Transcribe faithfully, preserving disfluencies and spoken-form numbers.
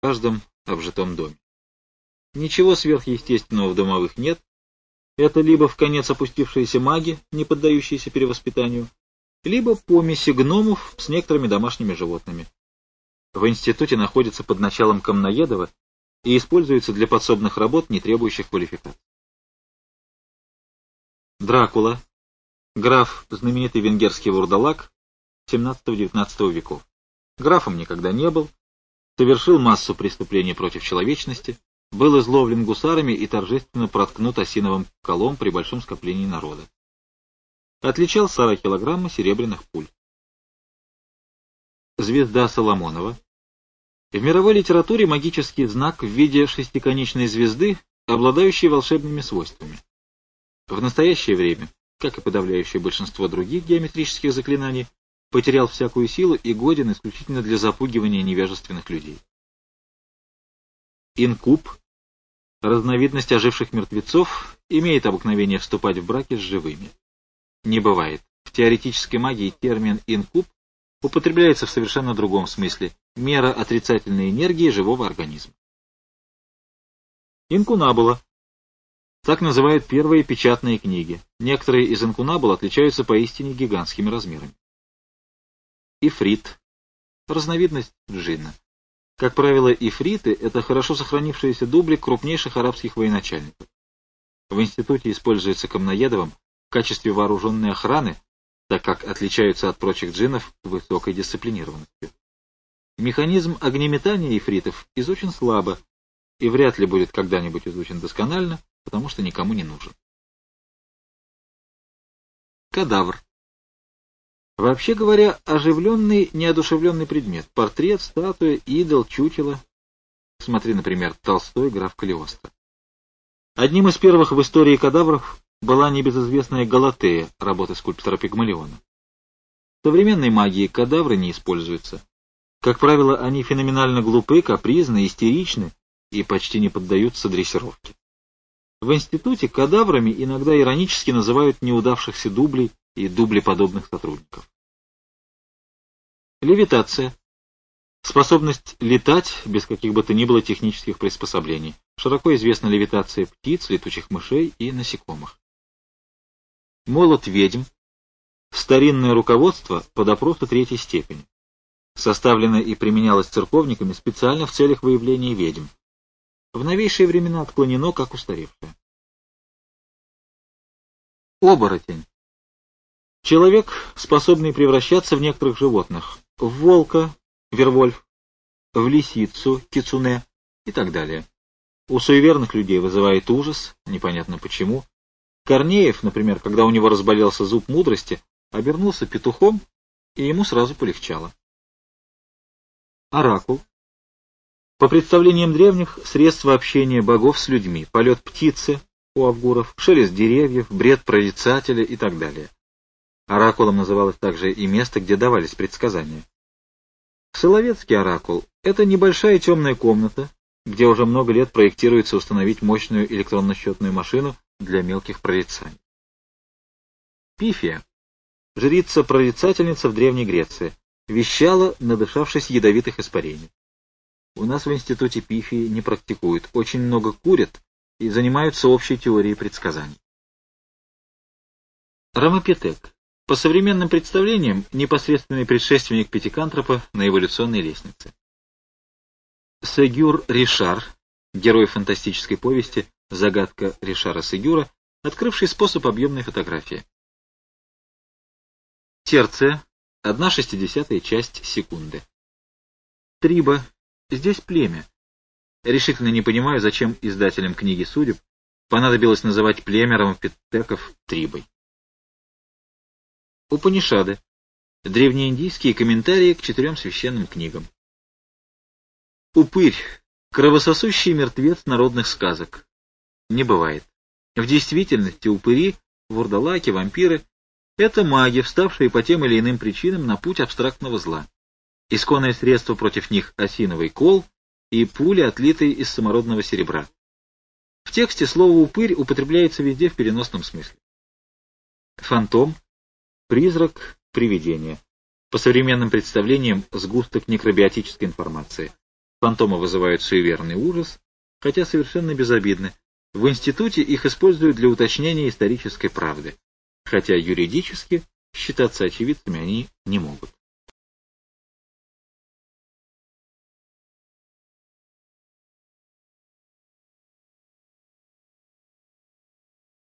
каждом обжитом доме. Ничего сверхъестественного в домовых нет. Это либо вконец опустившиеся маги, не поддающиеся перевоспитанию, либо помеси гномов с некоторыми домашними животными. В институте находится под началом Камноедова и используется для подсобных работ, не требующих квалификации. Дракула, граф, знаменитый венгерский вурдалак семнадцатого-девятнадцатого веков. Графом никогда не был, совершил массу преступлений против человечности, был изловлен гусарами и торжественно проткнут осиновым колом при большом скоплении народа. Отличал сорок килограмма серебряных пуль. Звезда Соломонова. В мировой литературе магический знак в виде шестиконечной звезды, обладающей волшебными свойствами. В настоящее время, как и подавляющее большинство других геометрических заклинаний, потерял всякую силу и годен исключительно для запугивания невежественных людей. Инкуб, разновидность оживших мертвецов, имеет обыкновение вступать в браки с живыми. Не бывает. В теоретической магии термин «инкуб» употребляется в совершенно другом смысле – мера отрицательной энергии живого организма. Инкунабула. Так называют первые печатные книги. Некоторые из инкунабул отличаются поистине гигантскими размерами. Ифрит. Разновидность джинна. Как правило, ифриты – это хорошо сохранившиеся дубли крупнейших арабских военачальников. В институте используется Камноедовым в качестве вооруженной охраны, так как отличаются от прочих джиннов высокой дисциплинированностью. Механизм огнеметания ифритов изучен слабо и вряд ли будет когда-нибудь изучен досконально, потому что никому не нужен. Кадавр. Вообще говоря, оживленный, неодушевленный предмет. Портрет, статуя, идол, чучело. Смотри, например, Толстой, граф Калиостро. Одним из первых в истории кадавров была небезызвестная Галатея, работы скульптора Пигмалиона. В современной магии кадавры не используются. Как правило, они феноменально глупы, капризны, истеричны и почти не поддаются дрессировке. В институте кадаврами иногда иронически называют неудавшихся дублей и дублеподобных сотрудников. Левитация. Способность летать без каких бы то ни было технических приспособлений. Широко известна левитация птиц, летучих мышей и насекомых. Молот ведьм. Старинное руководство по допросу третьей степени. Составлено и применялось церковниками специально в целях выявления ведьм. В новейшие времена отклонено как устаревшее. Оборотень. Человек, способный превращаться в некоторых животных. В волка, вервольф, в лисицу, кицуне и так далее. У суеверных людей вызывает ужас, непонятно почему. Корнеев, например, когда у него разболелся зуб мудрости, обернулся петухом, и ему сразу полегчало. Оракул. По представлениям древних, средства общения богов с людьми, полет птицы у авгуров, шелест деревьев, бред прорицателя и так далее. Оракулом называлось также и место, где давались предсказания. Соловецкий оракул – это небольшая темная комната, где уже много лет проектируется установить мощную электронно-счетную машину для мелких прорицаний. Пифия – жрица-прорицательница в Древней Греции, вещала, надышавшись ядовитых испарений. У нас в институте пифии не практикуют, очень много курят и занимаются общей теорией предсказаний. Ромапитек. По современным представлениям, непосредственный предшественник Пятикантропа на эволюционной лестнице. Сегюр Ришар, герой фантастической повести «Загадка Ришара Сегюра», открывший способ объемной фотографии. Терция, одна шестидесятая часть секунды. Триба, здесь племя. Решительно не понимаю, зачем издателям книги судеб понадобилось называть племя ромапитеков трибой. Упанишады. Древнеиндийские комментарии к четырем священным книгам. Упырь. Кровососущий мертвец народных сказок. Не бывает. В действительности упыри, вурдалаки, вампиры — это маги, вставшие по тем или иным причинам на путь абстрактного зла. Исконное средство против них — осиновый кол и пули, отлитые из самородного серебра. В тексте слово «упырь» употребляется везде в переносном смысле. Фантом. Призрак, привидение. По современным представлениям, сгусток некробиотической информации. Фантомы вызывают суеверный ужас, хотя совершенно безобидны. В институте их используют для уточнения исторической правды, хотя юридически считаться очевидцами они не могут.